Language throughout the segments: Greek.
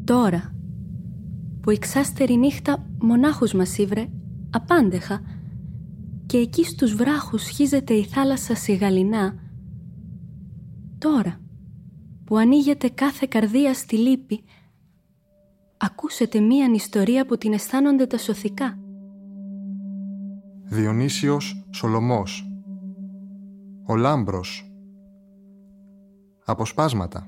Τώρα, που η ξάστερη νύχτα μονάχους μας ήβρε, απάντεχα, και εκεί στους βράχους σχίζεται η θάλασσα σιγαλινά. Τώρα, που ανοίγεται κάθε καρδία στη λύπη, ακούσετε μίαν ιστορία που την αισθάνονται τα σωθικά. Διονύσιος Σολωμός. Ο Λάμπρος. Αποσπάσματα.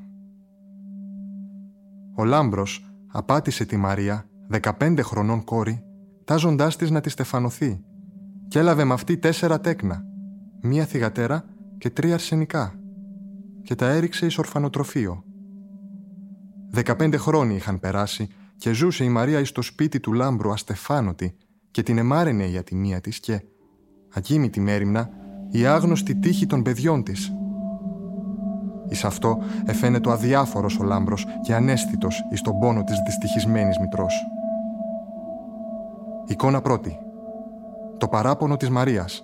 Ο Λάμπρος απάτησε τη Μαρία, 15 χρονών κόρη, τάζοντάς της να τη στεφανωθεί, και έλαβε με αυτή 4 τέκνα, 1 θυγατέρα και 3 αρσενικά, και τα έριξε εις ορφανοτροφείο. 15 χρόνοι είχαν περάσει και ζούσε η Μαρία εις το σπίτι του Λάμπρου αστεφάνωτη και την εμάραινε η ατιμία της και, ακίμητη μέριμνα, η άγνωστη τύχη των παιδιών της. Εις αυτό εφαίνεται ο αδιάφορος ο Λάμπρος και αναίσθητος εις τον πόνο της δυστυχισμένης μητρός. Εικόνα πρώτη. Το παράπονο της Μαρίας.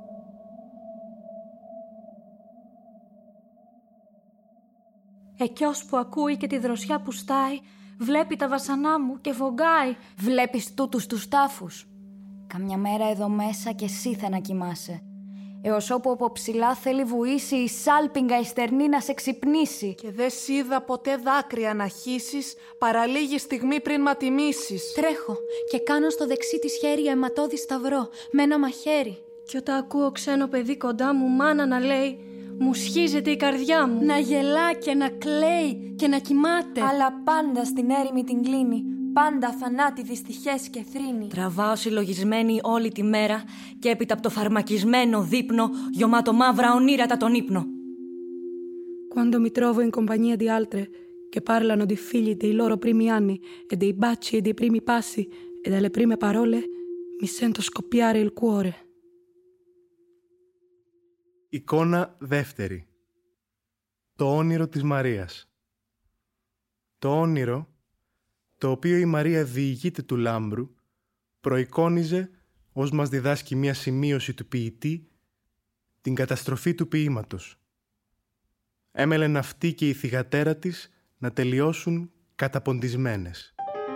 Εκειός που ακούει και τη δροσιά που στάει, βλέπει τα βασανά μου και βογκάει. Βλέπεις τούτους τους τάφους. Καμιά μέρα εδώ μέσα και εσύ θα να κοιμάσαι. Έως όπου από ψηλά θέλει βουήσει η σάλπιγγα η στερνή να σε ξυπνήσει. Και δε σ' είδα ποτέ δάκρυα να χύσεις, παρά λίγη στιγμή πριν ματιμήσεις. Τρέχω και κάνω στο δεξί της χέρι αιματώδη σταυρό με ένα μαχαίρι. Κι όταν ακούω ξένο παιδί κοντά μου μάνα να λέει, μου σχίζεται η καρδιά μου. Να γελά και να κλαίει και να κοιμάται. Αλλά πάντα στην έρημη την κλείνει. Πάντα θανάτη δυστυχές και θρήνη. Τραβάω συλλογισμένη όλη τη μέρα και έπειτα από το φαρμακισμένο δείπνο γιωμάτο μαύρα ονείρατα τον ύπνο. Quando mi trovo in compagnia di altre che parlano di figli dei loro primi anni e dei baci e dei primi passi e delle prime parole, mi sento scoppiare il cuore. Εικόνα δεύτερη. Το όνειρο της Μαρίας. Το όνειρο, το οποίο η Μαρία διηγείται του Λάμπρου, προεικόνιζε, ως μας διδάσκει μια σημείωση του ποιητή, την καταστροφή του ποίηματος. Έμελεν αυτή και η θυγατέρα της να τελειώσουν καταποντισμένες.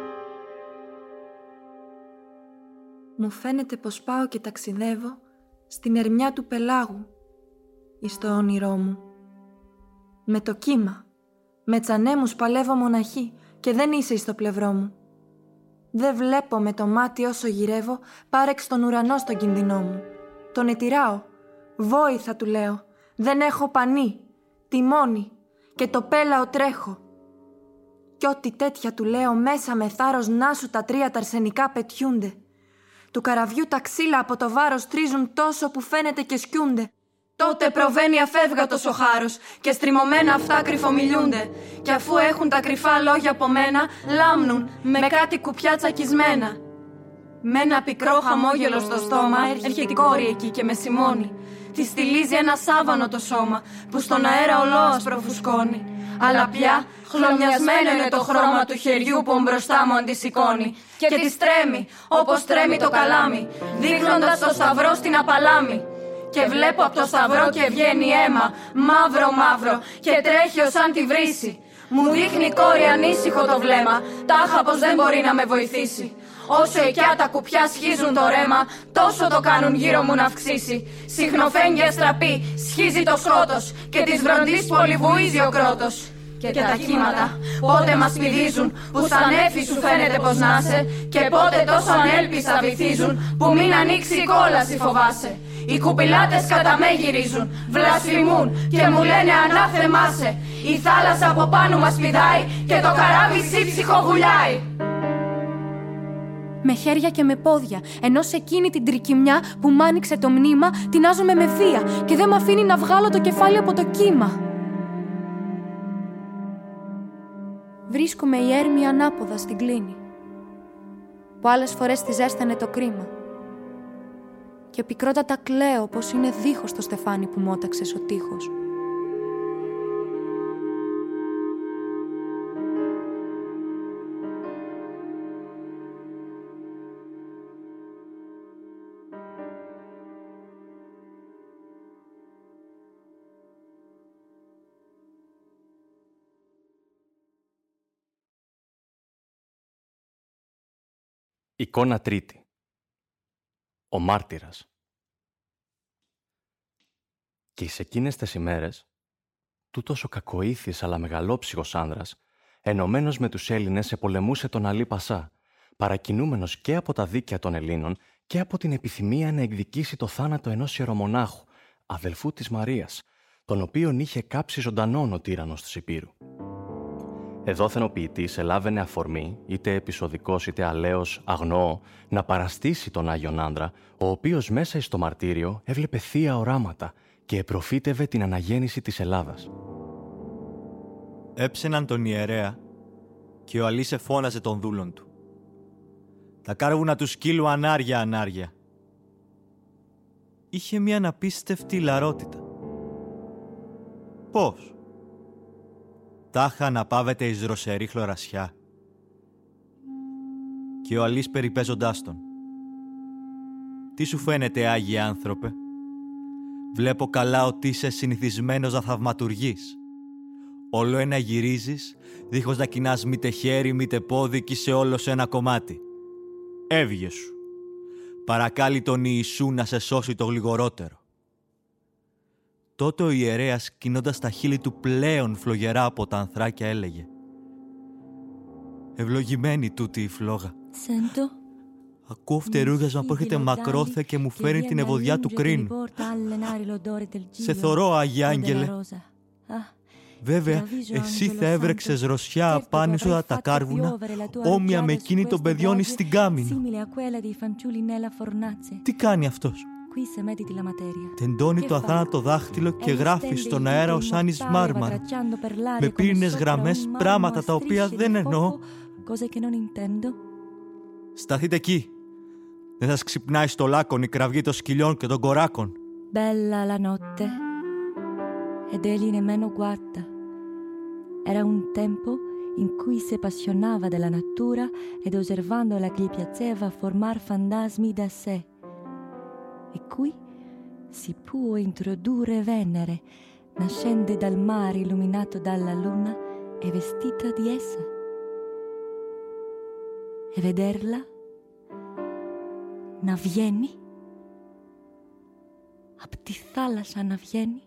Μου φαίνεται πως πάω και ταξιδεύω στην ερμιά του πελάγου, εις το όνειρό μου. Με το κύμα, με τσανέμους παλεύω μοναχή και δεν είσαι εις το πλευρό μου. Δεν βλέπω με το μάτι όσο γυρεύω πάρεξ τον ουρανό στον κινδυνό μου. Τον ετειράω, βόηθα του λέω, δεν έχω πανί, τιμόνι και το πέλαο τρέχω. Κι ό,τι τέτοια του λέω μέσα με θάρρος να σου τα 3 τα αρσενικά πετιούνται. Του καραβιού τα ξύλα από το βάρος τρίζουν τόσο που φαίνεται και σκιούνται. Τότε προβαίνει αφεύγατος ο χάρος και στριμωμένα αυτά κρυφομιλούνται. Και αφού έχουν τα κρυφά λόγια από μένα, λάμνουν με κάτι κουπιά τσακισμένα. Με ένα πικρό χαμόγελο στο στόμα έρχεται η κόρη εκεί και με σημώνει. Τη στυλίζει ένα σάβανο το σώμα που στον αέρα ολόασπρο φουσκώνει. Αλλά πια χλωμιασμένο είναι το χρώμα του χεριού που μπροστά μου αντισηκώνει. Και τη τρέμει όπως τρέμει το καλάμι, δείχνοντας το σταυρό στην απαλάμη. Και βλέπω από το σταυρό και βγαίνει αίμα, μαύρο μαύρο, και τρέχει ως αν τη βρήσει. Μου δείχνει η κόρη ανήσυχο το βλέμμα, τάχα πως δεν μπορεί να με βοηθήσει. Όσο εκιά τα κουπιά σχίζουν το ρέμα, τόσο το κάνουν γύρω μου να αυξήσει. Συχνοφέγγια στραπή, σχίζει το σκότος, και της βροντής πολυβουίζει ο κρότος. Και τα κύματα πότε μας πηδίζουν, που σαν έφη σου φαίνεται πως να είσαι, και πότε τόσο ανέλπιστα βυθίζουν, που μην ανοίξει η κόλαση φοβάσαι. Οι κουπιλάτες κατά με γυρίζουν, βλασφημούν και μου λένε ανάθεμάσαι. Η θάλασσα από πάνω μας πηδάει και το καράβι σύψυχο βουλιάει. Με χέρια και με πόδια, ενώ σε εκείνη την τρικυμιά που μ' άνοιξε το μνήμα, τεινάζομαι με βία και δεν μ' αφήνει να βγάλω το κεφάλι από το κύμα. Βρίσκομαι η έρμη ανάποδα στην κλίνη, που άλλες φορές τη ζέστανε το κρίμα. Και πικρότατα κλαίω πως είναι δίχως το στεφάνι που μόταξες ο τείχος. Εικόνα τρίτη. Ο μάρτυρας. Και εις εκείνες τις ημέρες, τούτος ο κακοήθης αλλά μεγαλόψυχος άνδρας, ενωμένος με τους Έλληνες, επολεμούσε τον Αλή Πασά, παρακινούμενος και από τα δίκαια των Ελλήνων και από την επιθυμία να εκδικήσει το θάνατο ενός ιερομονάχου, αδελφού της Μαρίας, τον οποίον είχε κάψει ζωντανόν ο τύραννος της Υπήρου. Εδώθεν ο ποιητής ελάβαινε αφορμή, είτε επεισοδικός είτε αλέος αγνοώ, να παραστήσει τον Άγιον Άνδρα, ο οποίος μέσα εις το μαρτύριο έβλεπε θεία οράματα και επροφήτευε την αναγέννηση της Ελλάδας. Έψαιναν τον ιερέα και ο Αλής εφώναζε τον δούλον του. Τα κάρβουνα του σκύλου ανάρια. Είχε μια αναπίστευτη λαρότητα. Πώς? Τάχα να πάβεται εις δροσερή χλωρασιά. Και ο Αλής περιπέζοντάς τον. Τι σου φαίνεται, Άγιε άνθρωπε? Βλέπω καλά ότι είσαι συνηθισμένος να θαυματουργείς. Όλο ένα γυρίζεις, δίχως να κοινάς μήτε χέρι μήτε πόδι κι σε όλο σε ένα κομμάτι. Έβγε σου. Παρακάλει τον Ιησού να σε σώσει το γλιγορότερο. Τότε ο ιερέας, κινώντας τα χείλη του πλέον φλογερά από τα ανθράκια, έλεγε: «Ευλογημένη τούτη η φλόγα. Ακούω φτερούγιασμα που έρχεται μακρόθε και μου φέρνει την ευωδιά του κρίνου. Σε θωρώ, Άγιε Άγγελε. Βέβαια, εσύ θα έβρεξες ρωσιά απάνω σου τα κάρβουνα, όμοια με εκείνη των παιδιών εις την κάμινο. Τι κάνει αυτός? Τεντώνει το αθάνατο δάχτυλο και γράφει στον αέρα ως άνης μάρμαρα, με πύρινες γραμμές, πράγματα τα οποία δεν εννοώ. Σταθείτε εκεί. Δεν σας ξυπνάει στο λάκκον η κραυγή των σκυλιών και των κοράκων. Bella la notte. Ed egli nemmeno guarda. Era un tempo in cui si appassionava della natura ed osservandola gli piaceva formar fantasmi da sé. E qui si può introdurre Venere, nascente dal mare illuminato dalla luna e vestita di essa. E vederla να βγαίνει, απ' τη θάλασσα να βγαίνει,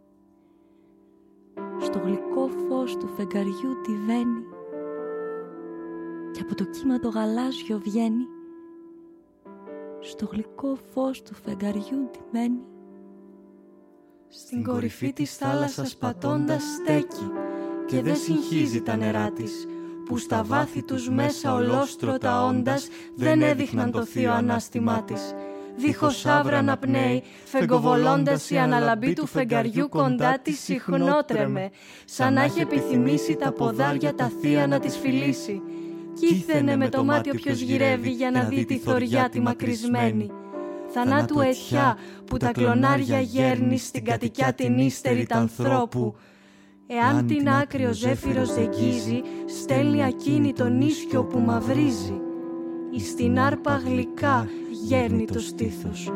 στο γλυκό φως του φεγγαριού τη βαίνει και από το κύμα το γαλάζιο βγαίνει, στο γλυκό φως του φεγγαριού τη μένει. Στην κορυφή της θάλασσας πατώντας στέκει και δεν συγχύζει τα νερά της, που στα βάθη τους μέσα ολόστρωτα όντας δεν έδειχναν το θείο ανάστημά της. Δίχως άβρα να πνέει, φεγγοβολώντας η αναλαμπή του φεγγαριού κοντά της συχνότρεμε, σαν να έχει επιθυμήσει τα ποδάρια τα θεία να της φιλήσει. Κύθαινε με το μάτι όποιος γυρεύει για να δει τη θωριά τη μακρισμένη. Θανάτου αιτιά που τα κλονάρια γέρνει στην κατοικιά την ύστερη τ' ανθρώπου. Εάν την άκρη ο ζέφυρος εγγίζει, στέλνει ακίνητο ίσιο που μαυρίζει. Εις την άρπα γλυκά γέρνει το στήθος.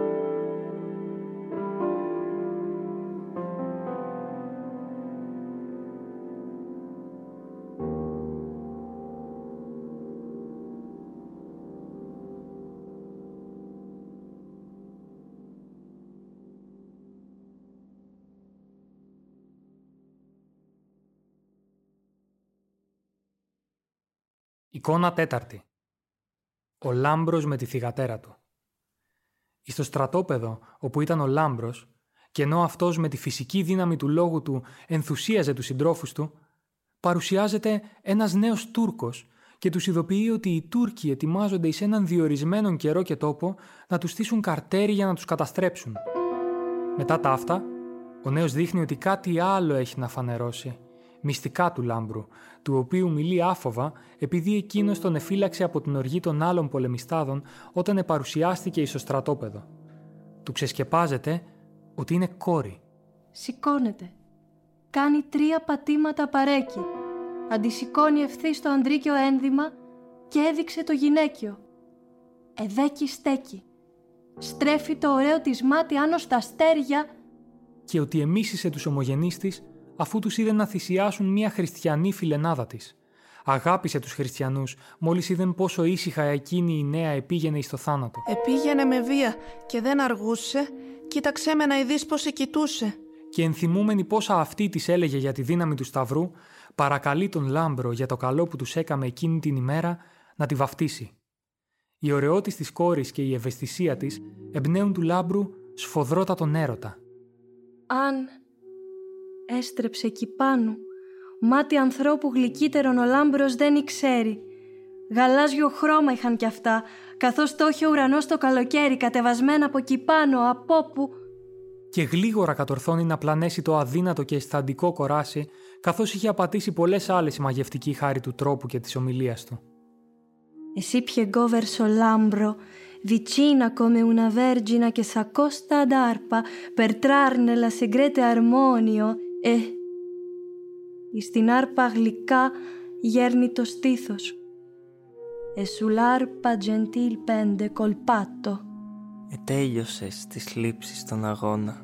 Εικόνα τέταρτη. Ο Λάμπρος με τη θυγατέρα του. Στο στρατόπεδο όπου ήταν ο Λάμπρος, και ενώ αυτός με τη φυσική δύναμη του λόγου του ενθουσίαζε τους συντρόφους του, παρουσιάζεται ένας νέος Τούρκος και τους ειδοποιεί ότι οι Τούρκοι ετοιμάζονται εις έναν διορισμένον καιρό και τόπο να τους στήσουν καρτέρι για να τους καταστρέψουν. Μετά τα αυτά, ο νέος δείχνει ότι κάτι άλλο έχει να φανερώσει. Μυστικά του Λάμπρου, του οποίου μιλεί άφοβα επειδή εκείνος τον εφύλαξε από την οργή των άλλων πολεμιστάδων όταν επαρουσιάστηκε στο στρατόπεδο. Του ξεσκεπάζεται ότι είναι κόρη. Σηκώνεται. Κάνει 3 πατήματα παρέκει. Αντισηκώνει ευθύς το ανδρίκιο ένδυμα και έδειξε το γυναίκιο. Εδέκει στέκει. Στρέφει το ωραίο της μάτι άνω στα αστέρια και ότι εμίσησε τους ομογενείς της αφού τους είδε να θυσιάσουν μια χριστιανή φιλενάδα της. Αγάπησε τους χριστιανούς, μόλις είδε πόσο ήσυχα εκείνη η νέα επήγαινε εις το θάνατο. Επήγαινε με βία και δεν αργούσε, κοίταξέ με να ειδείς πως σε κοιτούσε. Και ενθυμούμενη πόσα αυτή της έλεγε για τη δύναμη του Σταυρού, παρακαλεί τον Λάμπρο για το καλό που τους έκαμε εκείνη την ημέρα να τη βαφτίσει. Η ωραιότης της κόρης και η ευαισθησία της εμπνέουν του Λάμπρου σφοδρότατον έρωτα. Αν έστρεψε εκεί πάνω, μάτι ανθρώπου γλυκύτερον ο Λάμπρος δεν ξέρει. Γαλάζιο χρώμα είχαν κι αυτά, καθώς το είχε ο ουρανός το καλοκαίρι, κατεβασμένα από εκεί πάνω, από όπου... Και γλίγορα κατορθώνει να πλανέσει το αδύνατο και αισθαντικό κοράσι, καθώς είχε απατήσει πολλές άλλες η μαγευτική χάρη του τρόπου και της ομιλίας του. Εσύ piegò verso l'ambro, vicina come una vergine che s'accosta ad arpa per trarne la segreta armonio e... Στην άρπα γλυκά γέρνει το στήθος. E sull'arpa gentil pende col patto. Τέλειωσες τις λήψεις στον αγώνα.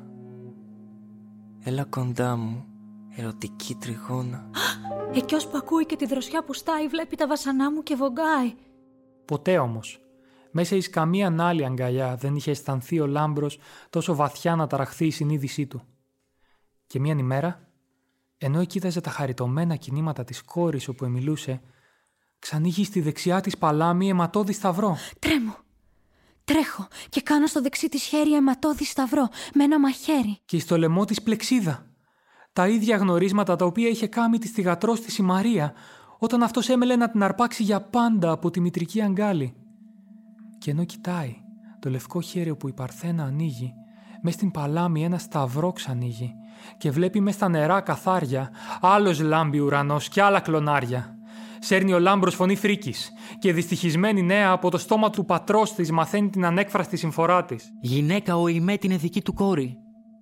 Έλα κοντά μου, ερωτική τριγώνα. Εκειός που ακούει και τη δροσιά που στάει, βλέπει τα βασανά μου και βογκάει. Ποτέ όμως, μέσα εις καμίαν άλλη αγκαλιά δεν είχε αισθανθεί ο Λάμπρος τόσο βαθιά να ταραχθεί η συνείδησή του. Και μίαν ημέρα, ενώ κοίταζε τα χαριτωμένα κινήματα της κόρης όπου εμιλούσε, ξανοίγει στη δεξιά της παλάμη αιματώδη σταυρό. Τρέμω. Τρέχω και κάνω στο δεξί της χέρι αιματώδη σταυρό με ένα μαχαίρι. Και στο λαιμό της πλεξίδα. Τα ίδια γνωρίσματα τα οποία είχε κάμει της θυγατρός της η Μαρία, όταν αυτός έμελε να την αρπάξει για πάντα από τη μητρική αγκάλη. Και ενώ κοιτάει, το λευκό χέρι όπου η Παρθένα ανοίγει, μες στην παλάμη ένα σταυρό ξανοίγει και βλέπει μες στα νερά καθάρια άλλος λάμπει ουρανός και άλλα κλονάρια. Σέρνει ο Λάμπρος φωνή φρίκης και δυστυχισμένη νέα από το στόμα του πατρός της μαθαίνει την ανέκφραστη συμφορά της. «Γυναίκα ο ημέ την δική του κόρη».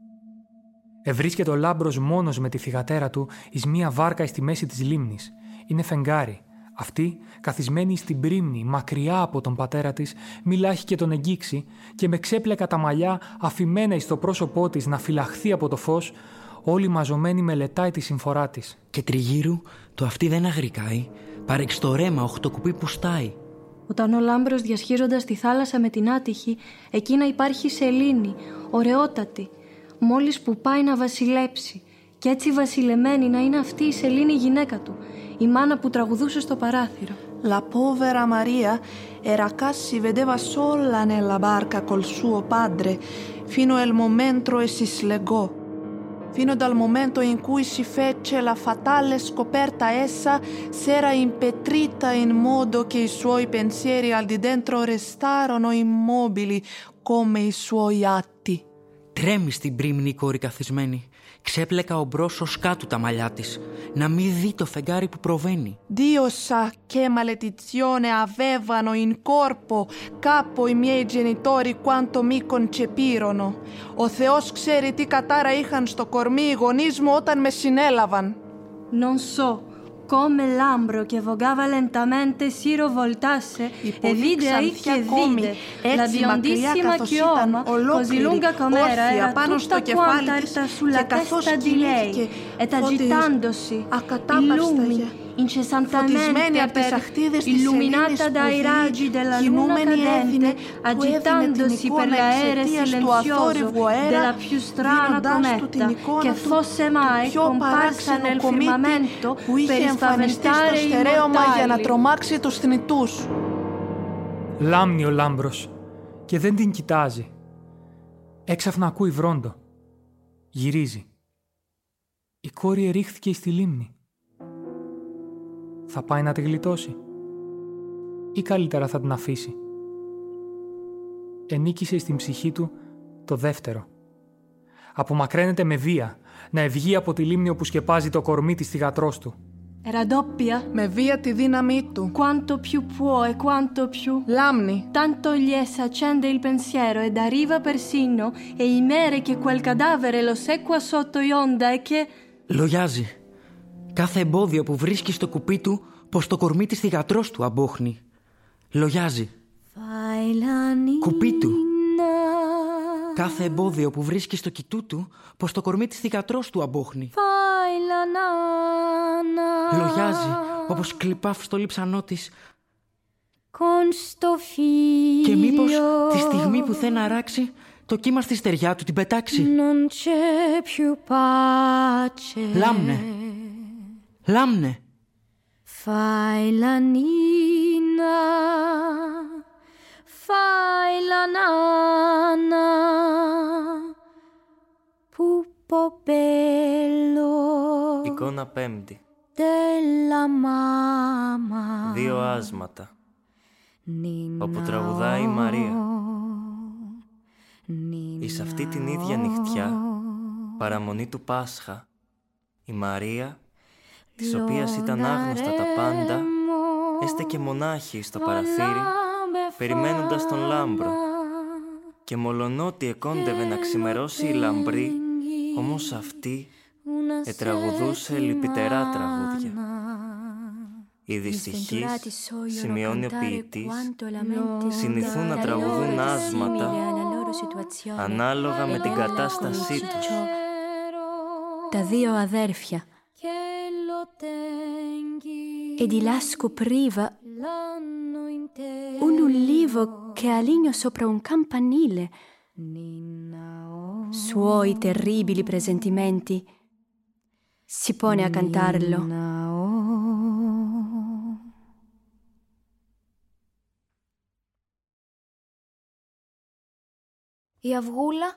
Ευρίσκεται ο Λάμπρος μόνος με τη θυγατέρα του εις μία βάρκα στη μέση της λίμνης. Είναι φεγγάρι. Αυτή, καθισμένη στην πρίμνη, μακριά από τον πατέρα της, μιλά και τον εγγίξει και με ξέπλεκα τα μαλλιά αφημένα εις το πρόσωπό της να φυλαχθεί από το φως, όλη μαζωμένη μελετάει τη συμφορά της. Και τριγύρου το αυτή δεν αγρικάει, παρεξ το ρέμα οχτοκουπί που στάει. Όταν ο Λάμπρος διασχίζοντας τη θάλασσα με την άτυχη, εκείνα υπάρχει σελήνη, ωραιότατη, μόλις που πάει να βασιλέψει. Κι έτσι βασιλεμένη να είναι αυτή η σελήνη γυναίκα του, η μάνα που τραγουδούσε στο παράθυρο. La povera Maria era si vedeva sola nella barca col suo padre fino al momento e si slegò. Fino dal momento in cui si fece la fatale scoperta, essa s'era impetrita in modo che i suoi pensieri al di dentro restarono immobili come i suoi atti. Τρέμει στην πρίμνη κόρη καθισμένη. Ξέπλεκα ομπρός ως κάτω τα μαλλιά της, να μη δει το φεγγάρι που προβαίνει. Dio sa che maledizione avevano in corpo capo i miei genitori quanto mi concepirono. Ο Θεός ξέρει τι κατάρα είχαν στο κορμί οι γονείς μου όταν με συνέλαβαν. Non so come Lambro che vogava lentamente si rivoltasse e vide che vide la biondissima chioma così lunga com'era era tutta quanta erta sulla testa di lei ed agitandosi i lumi incessantemente per illuminata dai raggi della luna cadente agitandosi per l'aereo silenzioso della più strana cometa che fosse mai comparsa nel firmamento per spaventare i mortali. Για να τρομάξει τους θνητούς. Λάμνει ο Λάμπρος και δεν την κοιτάζει. Έξαφνα ακούει βρόντο. Γυρίζει. Η κόρη ερίχθηκε στη λίμνη. Θα πάει να τη γλιτώσει ή καλύτερα θα την αφήσει. Ενίκησε στην ψυχή του το δεύτερο. Απομακραίνεται με βία να ευγεί από τη λίμνη όπου σκεπάζει το κορμί της θυγατρός του. Raddoppia με βία τη δύναμή του. Quanto più può e quanto più λάμνει. Tanto gli s'accende il pensiero ed arriva persino e imere che quel cadavere lo sequa sotto ionda e che... Λογιάζει. Κάθε εμπόδιο που βρίσκει στο κουπί του, πως το κορμί της θυγατρός του αμπόχνει. Λογιάζει. Κουπί του. Κάθε εμπόδιο που βρίσκει στο κοιτού του, πως το κορμί της θυγατρός του αμπόχνει. Λογιάζει όπως κλιπά στο λείψανό της. Και μήπως τη στιγμή που θέλει να αράξει, το κύμα στη στεριά του την πετάξει. Λάμνε. Λάμνε. Fai la nina, fai la nana, pupo bello. Εικόνα πέμπτη. Della mamma. 2 άσματα. Όπου τραγουδάει η Μαρία. Εις αυτή την ίδια νυχτιά, παραμονή του Πάσχα, η Μαρία, της οποίας ήταν άγνωστα τα πάντα, έστεκε μονάχη στο παραθύρι, περιμένοντας τον Λάμπρο. Και μολονότι εκόντευε να ξημερώσει η λαμπρή, όμως αυτή ετραγουδούσε λυπητερά τραγούδια. Οι δυστυχείς, σημειώνει ο ποιητής, συνηθούν να τραγουδούν άσματα ανάλογα με την κατάστασή τους. Τα 2 αδέρφια. E di là scopriva un ulivo che alignò sopra un campanile. Suoi terribili presentimenti. Si pone a cantarlo. Η αυγούλα,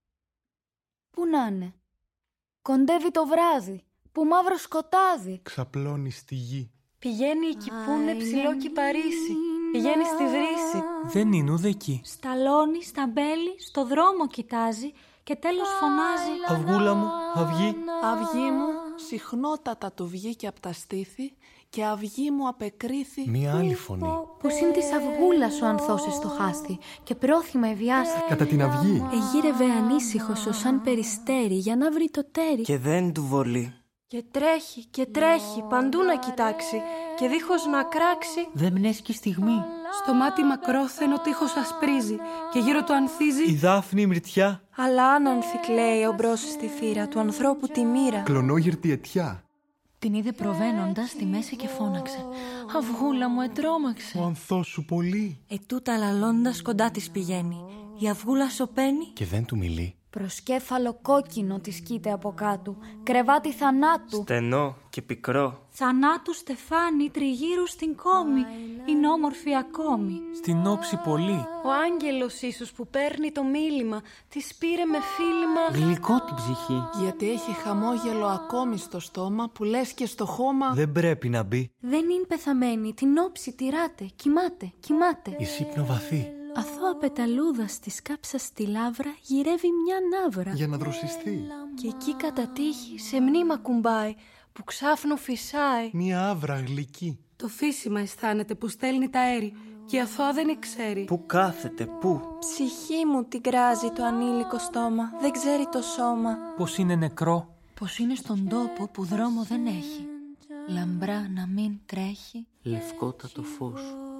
πού να είναι? Κοντεύει το βράδυ, που μαύρο σκοτάδι. Ξαπλώνει στη γη. Πηγαίνει εκεί που είναι ψηλό κυπαρίσι. Πηγαίνει στη βρύση. Δεν είναι ούτε εκεί. Σταλώνει, στα μπέλη, στο δρόμο κοιτάζει και τέλος φωνάζει. Αυγούλα μου, αυγή. Αυγή μου, συχνότατα του βγήκε απ' τα στήθη και αυγή μου απεκρίθη. Μία άλλη φωνή. Πως είναι της αυγούλας ο ανθός στο χάστη και πρόθυμα ευιάστη. Κατά την αυγή. Εγύρευε ανήσυχος ως αν περιστέρι για να βρει το τέρι. Και δεν του βολεί. Και τρέχει, παντού να κοιτάξει και δίχως να κράξει. Δεν μνέσκει στιγμή. Στο μάτι μακρόθεν ο τείχος ασπρίζει και γύρω του ανθίζει η δάφνη μυρτιά. Αλλά άνανθη κλαίει ομπρός στη θύρα του ανθρώπου τη μοίρα. Κλονόγυρτη αιτιά. Την είδε προβαίνοντας στη μέση και φώναξε. Αυγούλα μου, ετρώμαξε. Ο ανθός σου πολύ. Ετούτα λαλώντας κοντά της πηγαίνει. Η αυγούλα σωπαίνει και δεν του μιλεί. Προσκέφαλο κόκκινο της κοίται από κάτω, κρεβάτι θανάτου. Στενό και πικρό. Θανάτου στεφάνι τριγύρου στην κόμη, είναι όμορφη ακόμη. Στην όψη πολύ. Ο άγγελος ίσως που παίρνει το μίλημα, της πήρε με φίλημα. Γλυκό την ψυχή. Γιατί έχει χαμόγελο ακόμη στο στόμα που λες και στο χώμα. Δεν πρέπει να μπει. Δεν είναι πεθαμένη, την όψη τυράται, κοιμάται. Η ύπνο βαθύ. Αθώα πεταλούδα στη σκάψα στη λάβρα γυρεύει μια ναύρα. Για να δροσιστεί. Και εκεί κατά τύχη σε μνήμα κουμπάει που ξάφνου φυσάει. Μια άβρα γλυκή. Το φύσιμα αισθάνεται που στέλνει τα αέρη και η αθώα δεν ξέρει. Πού κάθεται, πού? Ψυχή μου την κράζει το ανήλικο στόμα, δεν ξέρει το σώμα. Πως είναι νεκρό. Πως είναι στον τόπο που δρόμο δεν έχει. Λαμπρά να μην τρέχει. Λευκότατο φως.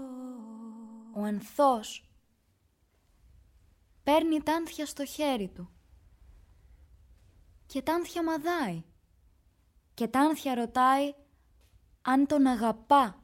Ο ανθός παίρνει τ' άνθια στο χέρι του και τ' άνθια μαδάει και τ' άνθια ρωτάει αν τον αγαπά.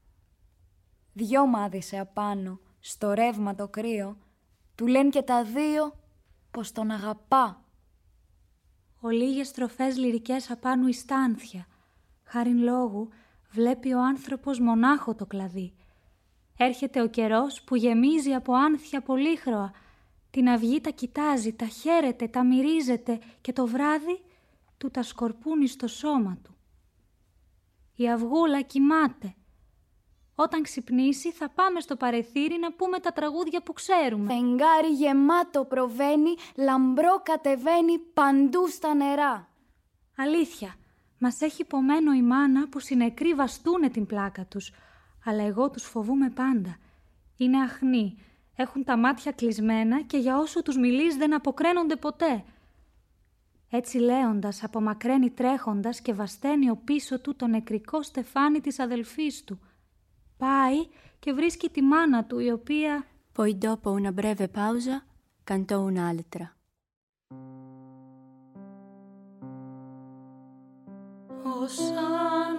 2 μάδισε απάνω στο ρεύμα το κρύο, του λένε και τα 2 πως τον αγαπά. Ολίγες στροφές λυρικές απάνω εις τ' άνθια. Χάριν λόγου βλέπει ο άνθρωπος μονάχο το κλαδί. Έρχεται ο καιρός που γεμίζει από άνθια πολύχρωα. Την αυγή τα κοιτάζει, τα χαίρεται, τα μυρίζεται και το βράδυ του τα σκορπούνει στο σώμα του. Η αυγούλα κοιμάται. Όταν ξυπνήσει θα πάμε στο παρεθύρι να πούμε τα τραγούδια που ξέρουμε. Φεγγάρι γεμάτο προβαίνει, λαμπρό κατεβαίνει παντού στα νερά. Αλήθεια, μας έχει υπομένο η μάνα που συνεκροί βαστούνε την πλάκα τους. Αλλά εγώ τους φοβούμαι πάντα. Είναι αχνοί, έχουν τα μάτια κλεισμένα και για όσο τους μιλείς δεν αποκραίνονται ποτέ. Έτσι λέοντας απομακραίνει τρέχοντας και βασταίνει ο πίσω του το νεκρικό στεφάνι της αδελφής του. Πάει και βρίσκει τη μάνα του η οποία... Poi dopo una breve pausa cantò un'altra. Osana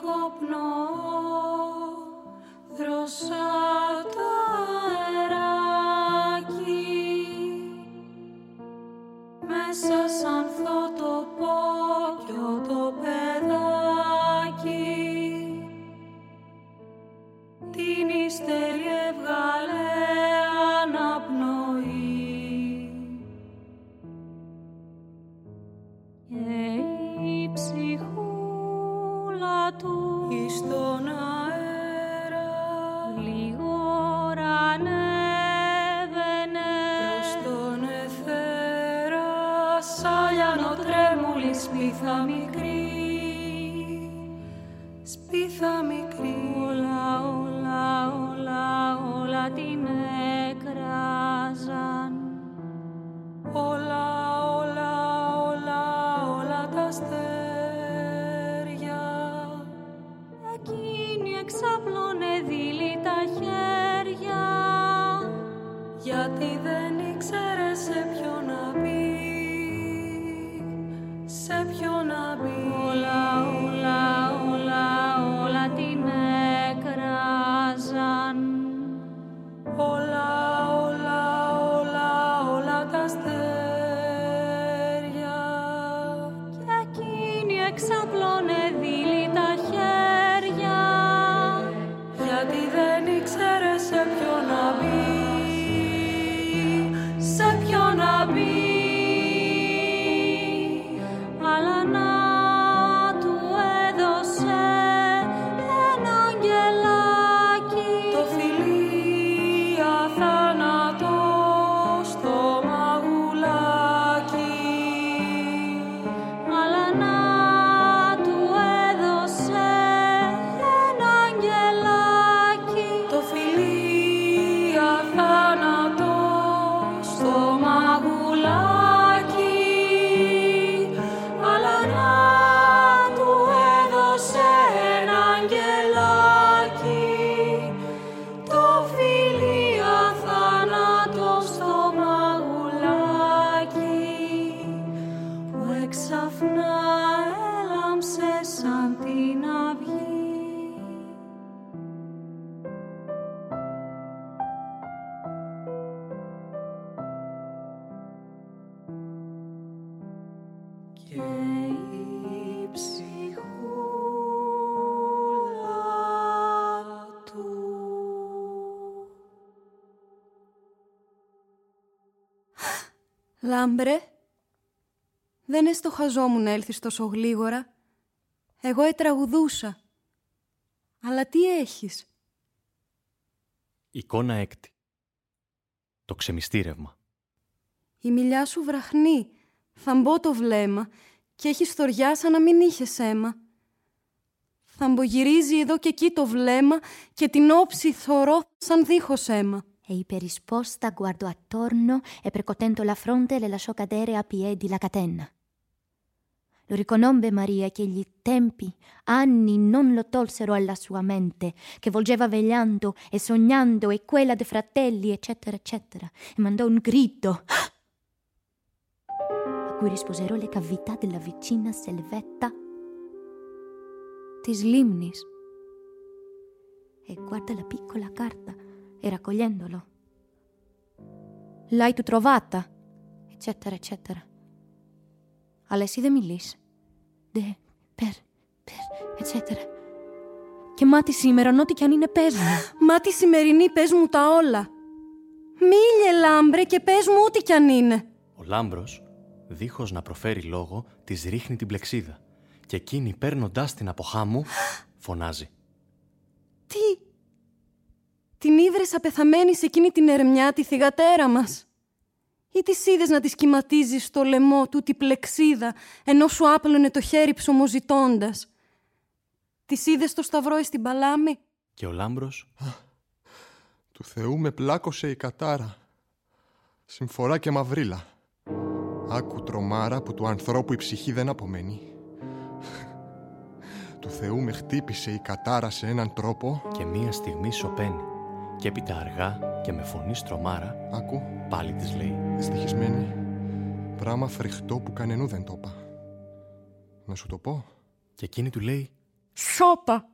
κοπνό, δροσάτο αεράκι, μέσα σαν θωτοπόκιο το παιδάκι, την ύστερη έβγαλε αναπνοή. Και η ψυχούλα του εις τον αέρα γλίγορα ανέβαινε προς τον εθέρα, σαν λιανοτρέμουλη σπίθα μικρή, σπίθα μικρή. Όλα την έκραζαν, όλα τα αστέρια. Εκείνη εξάπλωνε δειλή τα χέρια, γιατί δεν ήξερε σε ποιο να μπει, σε ποιο να μπει. Όλα την έκραζαν, όλα τα αστέρια. Κι εκείνη εξάπλωνε δειλή τα χέρια, γιατί δεν ήξερε σε ποιο να μπει, σε ποιο να μπει. Αλλά να του έδωσε ένα αγγελάκι, το φιλί αθάνατο στο μαγουλάκι. Αλλά να του έδωσε ένα αγγελάκι, το φιλί αθάνατο στο μαγουλάκι. Αλλά να του έδωσε ένα αγγελάκι, το φιλί αθάνατο στο μαγουλάκι, που εξαφνά έλαμψε σαν την αυγή. Και η ψυχούλα του. Λάμπρε, δεν εστοχαζόμουν να έλθεις τόσο γλίγορα. Εγώ τραγουδούσα. Αλλά τι έχεις? Εικόνα έκτη. Το ξεμιστήρευμα. Η μιλιά σου βραχνεί, θαμπό το βλέμμα και έχει θωριά σαν να μην είχες αίμα. Θαμπογυρίζει εδώ και εκεί το βλέμμα και την όψη θωρώ σαν δίχως αίμα. E iperisposta guardò attorno e percotendo la fronte le lasciò cadere a piedi la catena. Lo riconobbe Maria che gli tempi, anni non lo tolsero alla sua mente, che volgeva vegliando e sognando e quella dei fratelli, eccetera, eccetera, e mandò un grido a cui risposero le cavità della vicina selvetta της λίμνης. E guarda la piccola carta e raccogliendolo. L'hai tu trovata? Eccetera, eccetera. Αλλά εσύ δεν μιλείς. Per, eccetera. Και μάτι σήμερα, ό,τι κι αν είναι, πες μου. Μάτι σημερινή, πες μου τα όλα. Μίλιε, Λάμπρε, και πες μου ό,τι κι αν είναι. Ο Λάμπρος, δίχως να προφέρει λόγο, της ρίχνει την πλεξίδα και εκείνη, παίρνοντάς την από χάμου, φωνάζει. Τι? Την είδρες απεθαμένη σε εκείνη την ερμιά, τη θυγατέρα μας? Ή τις είδες να τη σχηματίζεις στο λαιμό του τη πλεξίδα, ενώ σου άπλωνε το χέρι ψωμοζητώντας? Τις είδες στο σταυρό στην παλάμη? Και ο Λάμπρος. Του Θεού με πλάκωσε η κατάρα. Συμφορά και μαυρίλα. Άκου τρομάρα που του ανθρώπου η ψυχή δεν απομένει. Του Θεού με χτύπησε η κατάρα σε έναν τρόπο. Και μία στιγμή σωπαίνει. Και έπειτα αργά και με φωνή στρομάρα. Άκου. Πάλι της λέει. Δυστυχισμένη. Πράμα φρικτό που κανενού δεν το είπα. Να σου το πω? Και εκείνη του λέει. Σώπα!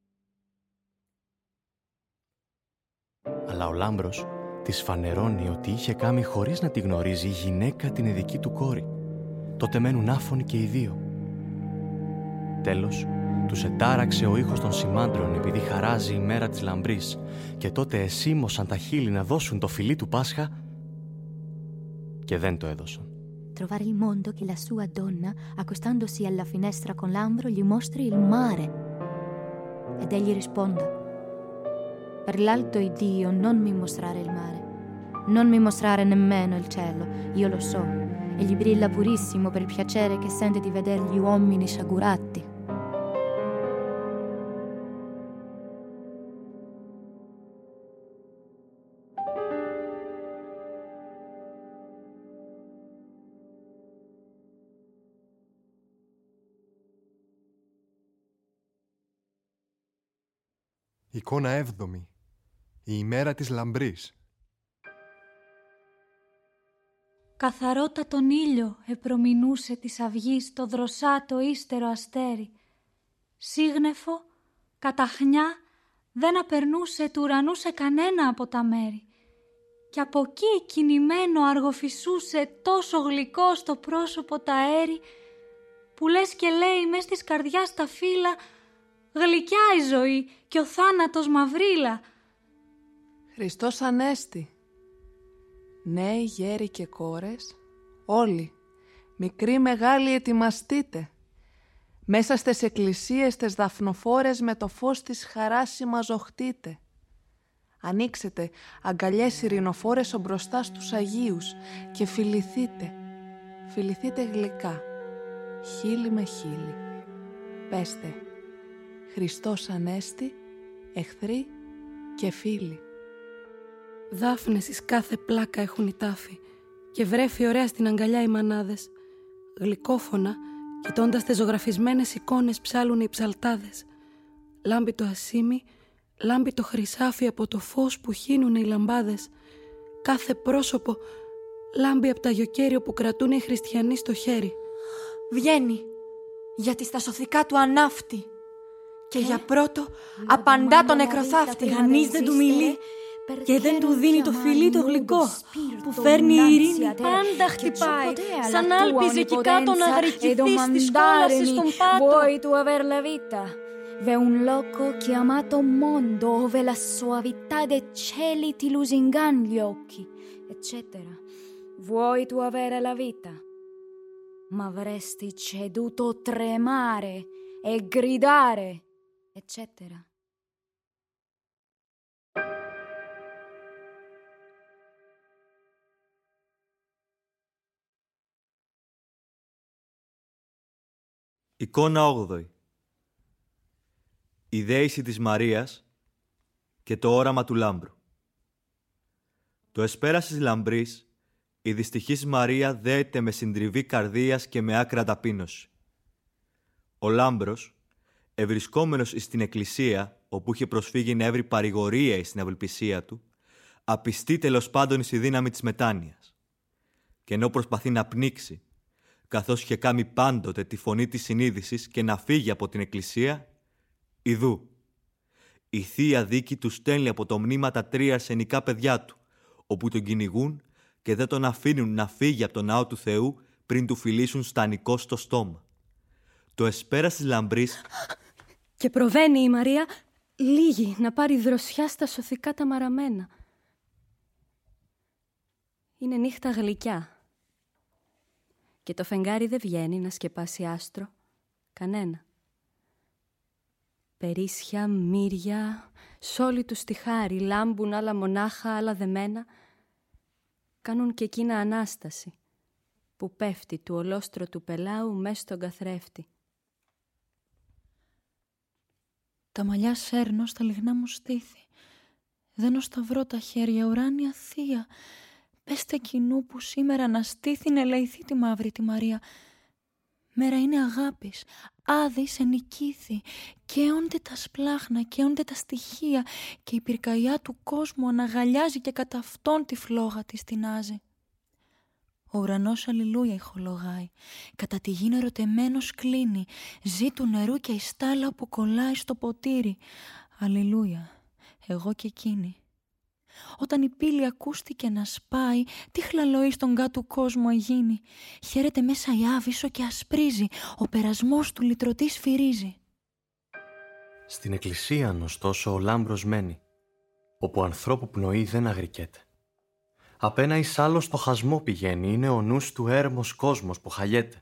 Αλλά ο Λάμπρος της φανερώνει ότι είχε κάνει χωρίς να τη γνωρίζει η γυναίκα την ειδική του κόρη. Τότε μένουν άφωνοι και οι δύο. Τέλος, τους ετάραξε ο ήχος των σημάντρων επειδή χαράζει η μέρα της λαμπρής και τότε εσήμωσαν τα χείλη να δώσουν το φιλί του Πάσχα και δεν το έδωσαν. Trovare il mondo che la sua donna, accostandosi alla finestra con Lambro, gli mostri il mare. Ed egli risponda: per l'alto Iddio non mi mostrare il mare, non mi mostrare nemmeno il cielo, io lo so, egli brilla purissimo per il piacere che sente di veder gli uomini sciagurati. Εικόνα 7η. Η ημέρα της λαμπρής. Καθαρότατον ήλιο επρομηνούσε της αυγής το δροσάτο ύστερο αστέρι. Σύγνεφο, καταχνιά, δεν απερνούσε του ουρανού σε κανένα από τα μέρη. Και από εκεί κινημένο αργοφυσούσε τόσο γλυκό στο πρόσωπο τα αέρι, που λες και λέει μες της καρδιάς τα φύλλα, γλυκιά η ζωή και ο θάνατος μαυρίλα. Χριστός Ανέστη. Νέοι, γέροι και κόρες, όλοι, μικροί μεγάλοι ετοιμαστείτε. Μέσα στις εκκλησίες τες δαφνοφόρες με το φως της χαράς συμμαζοχτείτε. Ανοίξετε αγκαλιές ειρηνοφόρες μπροστά στους Αγίους και φιληθείτε. Φιληθείτε γλυκά, χείλη με χείλη. Πέστε, Χριστός Ανέστη, εχθροί και φίλοι. Δάφνες εις κάθε πλάκα έχουν οι τάφοι και βρέφει ωραία στην αγκαλιά οι μανάδες. Γλυκόφωνα, κοιτώντας τις ζωγραφισμένες εικόνες ψάλουν οι ψαλτάδες. Λάμπει το ασίμι, λάμπει το χρυσάφι από το φως που χύνουν οι λαμπάδες. Κάθε πρόσωπο λάμπει από τα γιοκέριο που κρατούν οι χριστιανοί στο χέρι. Βγαίνει, γιατί στα σωθικά του ανάφτει και για πρώτο απαντά τον νεκροθάφτη. Κανείς δεν του μιλεί και δεν του δίνει το φιλί το γλυκό που φέρνει η ειρήνη. Πάντα χτυπάει, σαν άλπιζε εκεί κάτω να γρικηθεί στη σκόλαση στον πάτο. Vuoi tu aver la vita? V'è un loco chiamato mondo ove la soavità dei cieli ti lusingan gli occhi, eccetera. Vuoi tu avere la vita? Ma avresti ceduto tremare e gridare, eccetera. Εικόνα 8η. Η δέηση της Μαρίας και το όραμα του Λάμπρου. Το εσπέρας της λαμπρής, η δυστυχής Μαρία δέεται με συντριβή καρδίας και με άκρα ταπείνωση. Ο Λάμπρος, ευρισκόμενος στην εκκλησία, όπου είχε προσφύγει να έβρει παρηγορία στην απελπισία του, απιστεί τέλος πάντων εις η δύναμη της μετάνοιας. Και ενώ προσπαθεί να πνίξει, καθώς είχε κάνει πάντοτε τη φωνή της συνείδησης και να φύγει από την εκκλησία, ιδού. Η Θεία Δίκη του στέλνει από το μνήμα τα 3 αρσενικά παιδιά του, όπου τον κυνηγούν και δεν τον αφήνουν να φύγει από τον ναό του Θεού πριν του φιλήσουν στανικό στο στόμα. Το εσπέρας της λαμπρής... Και προβαίνει η Μαρία λίγη να πάρει δροσιά στα σωθικά τα μαραμένα. Είναι νύχτα γλυκιά. Και το φεγγάρι δεν βγαίνει να σκεπάσει άστρο, κανένα. Περίσσια, μύρια, σ' όλη τους τη χάρη, λάμπουν άλλα μονάχα, άλλα δεμένα, κάνουν και εκείνα Ανάσταση, που πέφτει του ολόστρωτου πελάου μες στον καθρέφτη. Τα μαλλιά σέρνω στα λιγνά μου στήθη, δένω σταυρό τα χέρια, ουράνια Θεία, πέστε κοινού που σήμερα αναστήθη να ελεηθεί τη μαύρη τη Μαρία. Μέρα είναι αγάπης, άδης ενικήθη, καίονται τα σπλάχνα, καίονται τα στοιχεία και η πυρκαγιά του κόσμου αναγαλιάζει και κατά αυτόν τη φλόγα της τεινάζει. Ο ουρανός αλληλούια ηχολογάει. Κατά τη γη ερωτεμένος κλείνει. Ζει του νερού και η στάλα που κολλάει στο ποτήρι. Αλληλούια, εγώ και εκείνη. Όταν η πύλη ακούστηκε να σπάει, τι χλαλοή στον κάτω κόσμο αγίνει. Χαίρεται μέσα η άβυσσο και ασπρίζει. Ο περασμός του λυτρωτή σφυρίζει. Στην εκκλησία, ωστόσο, ο λάμπρος μένει, όπου ανθρώπου πνοή δεν αγρικέται. Απένα εις άλλο στο χασμό πηγαίνει, είναι ο νους του έρμος κόσμος που χαλιέται.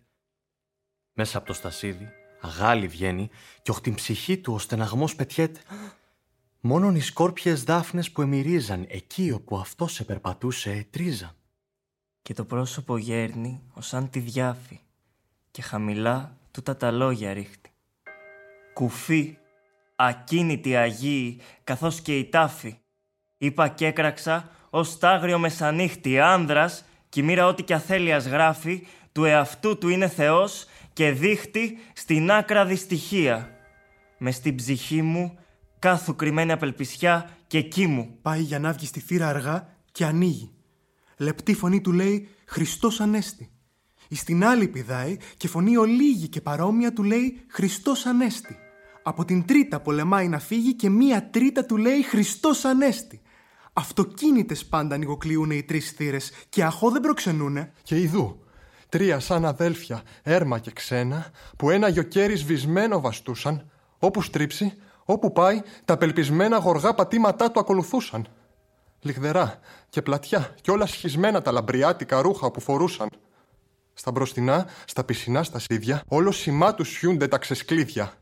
Μέσα από το στασίδι, αγάλη βγαίνει, κι όχ την ψυχή του ο στεναγμός πετιέται. Μόνον οι σκόρπιες δάφνες που εμυρίζαν, εκεί όπου αυτός επερπατούσε, ετρίζαν. Και το πρόσωπο γέρνει ως σαν τη διάφη, και χαμηλά τούτα τα λόγια ρίχτη. Κουφή, ακίνητη αγίη, καθώς και η τάφη. Είπα κι έκραξα ως τ' άγριο μεσανύχτη, άνδρας, κι μοίρα ό,τι κι αθέλειας γράφει, του εαυτού του είναι Θεός και δείχτη στην άκρα δυστυχία. Μες στην ψυχή μου κάθου κρυμμένη απελπισιά και εκεί μου. Πάει για να βγει στη θύρα αργά και ανοίγει. Λεπτή φωνή του λέει «Χριστός Ανέστη». Εις την άλλη πηδάει και φωνή ολίγη και παρόμοια του λέει «Χριστός Ανέστη». Από την τρίτα πολεμάει να φύγει και μία τρίτα του λέει «Χριστός Ανέστη». Αυτοκίνητες πάντα ανοιγοκλείουνε οι τρεις θύρες και αχώ δεν προξενούνε. Και ειδού, τρία σαν αδέλφια, έρμα και ξένα, που ένα γιοκέρι σβησμένο βαστούσαν, όπου στρίψει, όπου πάει, τα απελπισμένα γοργά πατήματά του ακολουθούσαν. Λιγδερά και πλατιά κι όλα σχισμένα τα λαμπριάτικα ρούχα που φορούσαν. Στα μπροστινά, στα πισινά στασίδια, όλο σημά τους σιούνται τα ξεσκλίδια.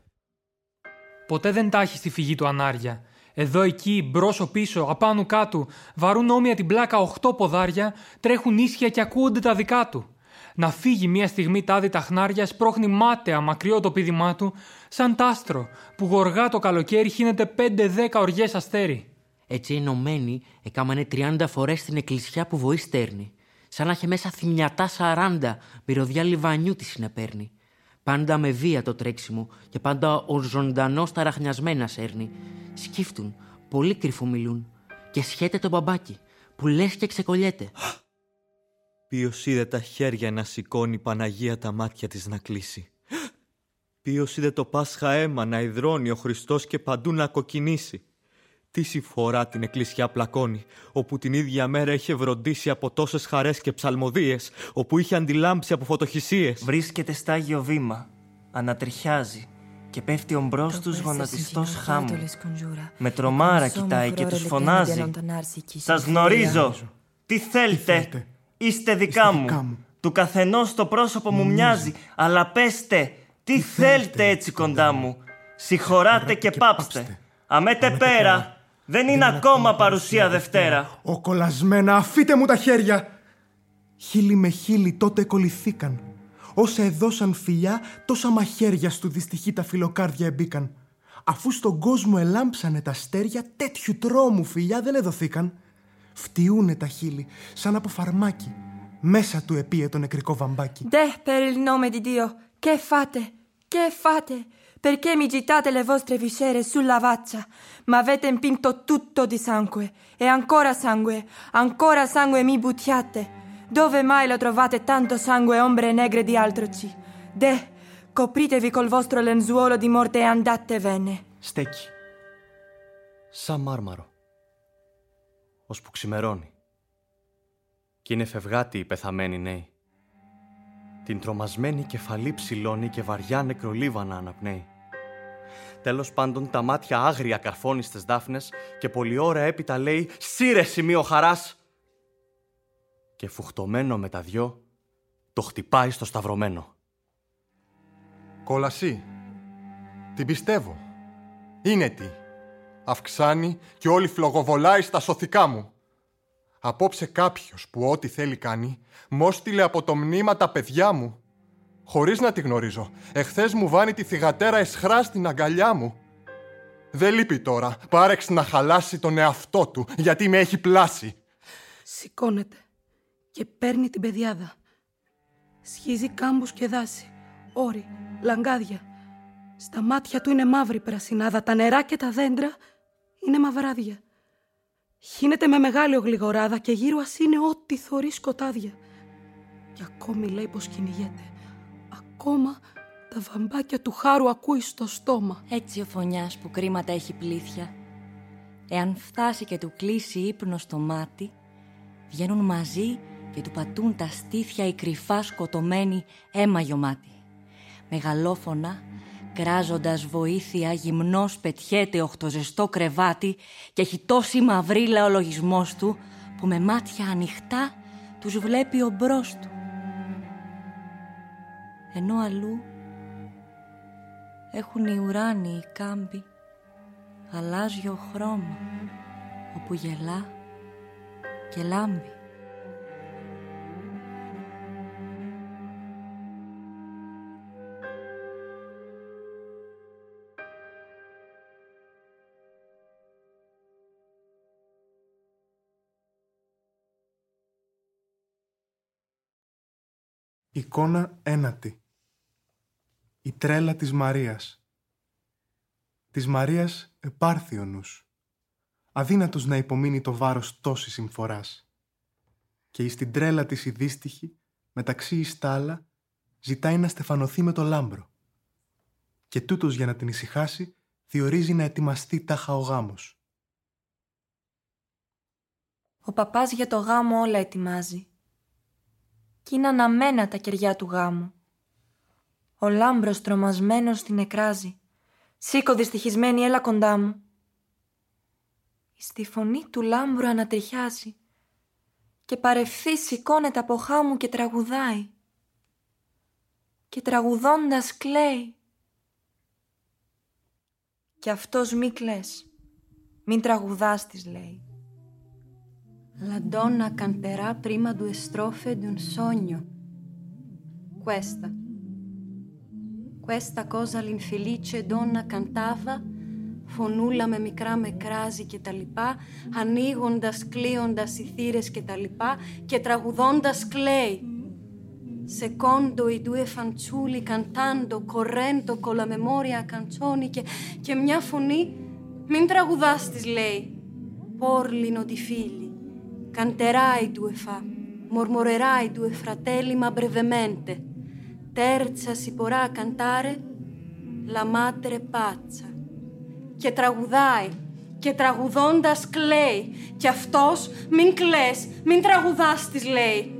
Ποτέ δεν τάχει στη φυγή του ανάρια. Εδώ εκεί, μπρος πίσω, απάνω κάτω, βαρούν όμοια την πλάκα 8 ποδάρια, τρέχουν ίσια και ακούγονται τα δικά του. Να φύγει μια στιγμή τάδι τα χνάρια, σπρώχνει μάταια μακριό το πήδημά του, σαν τ' άστρο που γοργά το καλοκαίρι χύνεται 5-10 οργές αστέρι. Έτσι ενωμένοι έκαμανε 30 φορές στην εκκλησιά που βοή στέρνει. Σαν να είχε μέσα θυμιατά 40, μυρωδιά λιβανιού τη συνεπέρνει. Πάντα με βία το τρέξιμο και πάντα ο ζωντανός τα ραχνιασμένα σέρνει. Σκύφτουν, πολύ κρυφού μιλούν και σχέται το μπαμπάκι που λες και ξεκολλιέται. Ποιος είδε τα χέρια να σηκώνει Παναγία τα μάτια της να κλείσει. Ποιος είδε το Πάσχα αίμα να υδρώνει ο Χριστός και παντού να κοκκινήσει. Τι συμφορά την εκκλησιά πλακώνει, όπου την ίδια μέρα είχε βροντίσει από τόσες χαρές και ψαλμοδίες, όπου είχε αντιλάμψει από φωτοχυσίες. Βρίσκεται στα Άγιο Βήμα, ανατριχιάζει και πέφτει ομπρός τους γονατιστός χάμου. Με τρομάρα κοιτάει και τους φωνάζει. Σας γνωρίζω, τι θέλετε, είστε δικά μου. Του καθενός το πρόσωπο μου μοιάζει, αλλά πέστε, τι θέλετε έτσι κοντά μου. Συγχωράτε και πάψτε. Αμέτε πέρα, δεν είναι ακόμα παρουσία Δευτέρα. Ο κολλασμένα, αφήτε μου τα χέρια. Χείλη με χείλη τότε κολληθήκαν. Όσα εδώσαν φιλιά, τόσα μαχαίρια στου δυστυχή τα φιλοκάρδια εμπήκαν. Αφού στον κόσμο ελάμψανε τα αστέρια, τέτοιου τρόμου φιλιά δεν εδωθήκαν. Φτιούνε τα χείλη, σαν από φαρμάκι. Μέσα του επίε το νεκρικό βαμπάκι. Δε, per il nome di Dio, che fate? Che fate? Perché mi gitate le vostre viscere sulla faccia? Ma avete impinto tutto di sangue. E ancora sangue mi buttiate. Dove mai lo trovate tanto sangue e ombre negre di altro ci? De, copritevi col vostro lenzuolo di morte e andatevene. Στέκει, σαν μάρμαρο, ώσπου ξημερώνει. Κι είναι φευγάτη οι πεθαμένοι νέοι. Την τρομασμένη κεφαλή ψηλώνει και βαριά νεκρολίβανα αναπνέει. Τέλος πάντων τα μάτια άγρια καρφώνει στις δάφνες και πολλή ώρα έπειτα λέει «Σύρε σημείο χαράς!» και φουχτωμένο με τα δυο το χτυπάει στο σταυρωμένο. Κόλαση, την πιστεύω. Είναι τι. Αυξάνει και όλη φλογοβολάει στα σωθικά μου. Απόψε κάποιος που ό,τι θέλει κάνει, μόστηλε από το μνήμα τα παιδιά μου. Χωρίς να τη γνωρίζω, εχθές μου βάνει τη θυγατέρα εσχρά στην αγκαλιά μου. Δεν λείπει τώρα, πάρεξ να χαλάσει τον εαυτό του, γιατί με έχει πλάσει. Σηκώνεται και παίρνει την πεδιάδα. Σχίζει κάμπους και δάση, όρη, λαγκάδια. Στα μάτια του είναι μαύρη πρασινάδα, τα νερά και τα δέντρα είναι μαυράδια. Χύνεται με μεγάλη ογλιγοράδα και γύρω ας είναι ό,τι θωρεί σκοτάδια. Και ακόμη λέει πως κυνηγέται. Ακόμα τα βαμπάκια του χάρου ακούει στο στόμα. Έτσι ο φωνιάς που κρίματα έχει πλήθια, εάν φτάσει και του κλείσει ύπνο στο μάτι, βγαίνουν μαζί και του πατούν τα στήθια οι κρυφά σκοτωμένοι αίμα γιωμάτι. Μεγαλόφωνα, κράζοντας βοήθεια, γυμνός πετιέται οχτωζεστό κρεβάτι και έχει τόση μαυρίλα ο λογισμός του που με μάτια ανοιχτά τους βλέπει ο μπρος του. Ενώ αλλού έχουν οι ουράνιοι κάμποι γαλάζιο χρώμα όπου γελά και λάμπει. Εικόνα 1. Η τρέλα της Μαρίας. Της Μαρίας επάρθει ο νους, αδύνατος να υπομείνει το βάρος τόσης συμφοράς. Και εις την τρέλα της η δύστιχη, μεταξύ εις τ' άλλα, ζητάει να στεφανωθεί με το λάμπρο. Και τούτος για να την ησυχάσει, διορίζει να ετοιμαστεί τάχα ο γάμος. Ο παπάς για το γάμο όλα ετοιμάζει. Κι είναι αναμένα τα κεριά του γάμου. Ο λάμπρος τρομασμένος την εκράζει. «Σήκω δυστυχισμένη, έλα κοντά μου». Στη φωνή του λάμπρου ανατριχιάζει και παρευθύς σηκώνεται από χάμου και τραγουδάει. Και τραγουδώντας κλαίει. Κι αυτός μη κλαις, μην τραγουδάς της λέει. La donna canterà prima 2 strofe di un sogno. Questa cosa l'infelice donna cantava, φωνούλα με μικρά με κράζει και τα λοιπά, ανοίγοντας, κλείοντας οι θύρες και τα λοιπά και τραγουδώντας κλαίει. Secondo i 2 fanciulli cantando, correndo con la memoria canzoni και μια φωνή, μην τραγουδάς της λέει, πόρλινο di figli. Canterai 2 fa, mormorerai 2 fratelli ma brevemente. Terza si porrà cantare la madre pazza. Και τραγουδάει, και τραγουδώντας κλαίει. Και αυτός μην κλαις, μην τραγουδάς της λέει.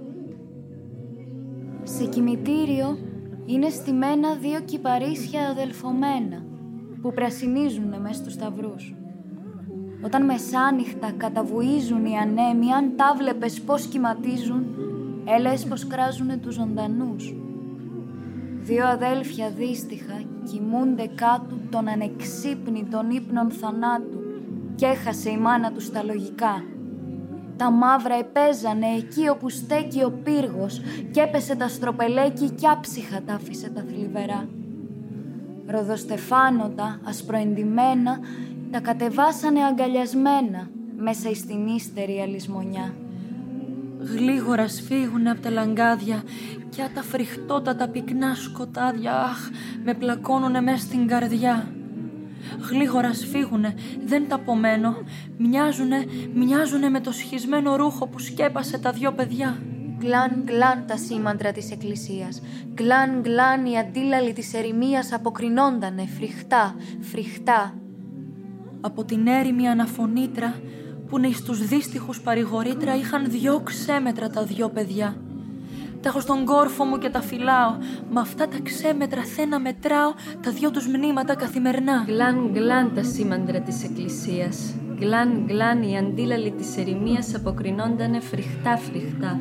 Σε κημητήριο είναι στημένα 2 κυπαρίσια αδελφωμένα που πρασινίζουνε μες στους σταυρούς. Όταν μεσάνυχτα καταβουίζουν οι ανέμοι, αν τα βλέπες πως κυματίζουν, έλες πως κράζουνε τους ζωντανούς. 2 αδέλφια δύστιχα κοιμούνται κάτω των ανεξύπνητων ύπνων θανάτου κι έχασε η μάνα τους τα λογικά. Τα μαύρα επέζανε εκεί όπου στέκει ο πύργος κι έπεσε τα στροπελέκι κι άψυχα τα άφησε τα θλιβερά. Ροδοστεφάνωτα, ασπροεντυμένα, τα κατεβάσανε αγκαλιασμένα μέσα εις την ύστερη αλυσμονιά. Γλίγορα σφίγουνε απ' τα λαγκάδια κι τα φρικτότατα πυκνά σκοτάδια, αχ, με πλακώνουνε μες στην καρδιά. Γλίγορα σφίγουνε, δεν τα απομένω, μοιάζουνε με το σχισμένο ρούχο που σκέπασε τα 2 παιδιά. Γκλάν γκλάν τα σήμαντρα της εκκλησίας, γκλάν γκλάν οι αντίλαλοι της ερημίας αποκρινόντανε φρικτά, φρικτά. Από την έρημη αναφωνήτρα που εις τους δύστιχους παρηγορήτρα είχαν 2 ξέμετρα τα 2 παιδιά. Τα έχω στον κόρφο μου και τα φυλάω, μα αυτά τα ξέμετρα θένα μετράω τα 2 τους μνήματα καθημερινά. Γκλάν γκλάν τα σήμαντρα της εκκλησίας, γκλάν γκλάν οι αντίλαλοι της ερημίας αποκρινόντανε φρικτά φρικτά.